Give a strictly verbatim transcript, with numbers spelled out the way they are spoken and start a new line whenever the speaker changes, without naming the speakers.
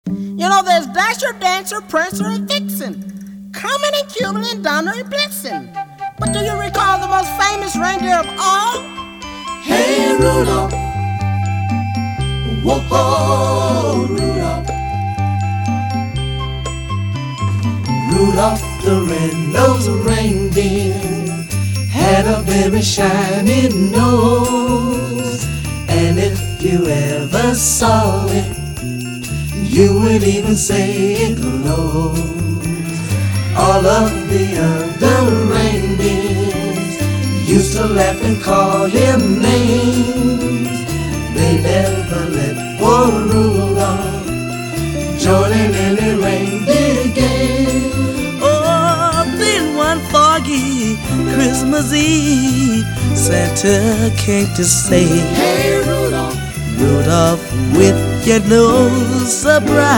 You know, there's Dasher, Dancer, Prancer, and Vixen, Comet and Cupid and Donner and Blitzen. But do you recall the most famous reindeer of all?
Hey, Rudolph, whoa, Rudolph, Rudolph the red-nosed reindeer had a very shiny nose, and if you ever saw it, you would even say it glows. All of the other reindeers used to laugh and call him names. They never let poor Rudolph join in any reindeer game.
Oh, then one foggy Christmas Eve, Santa came to say,
Hey, Rudolph,
Rudolph, with your nose so bright,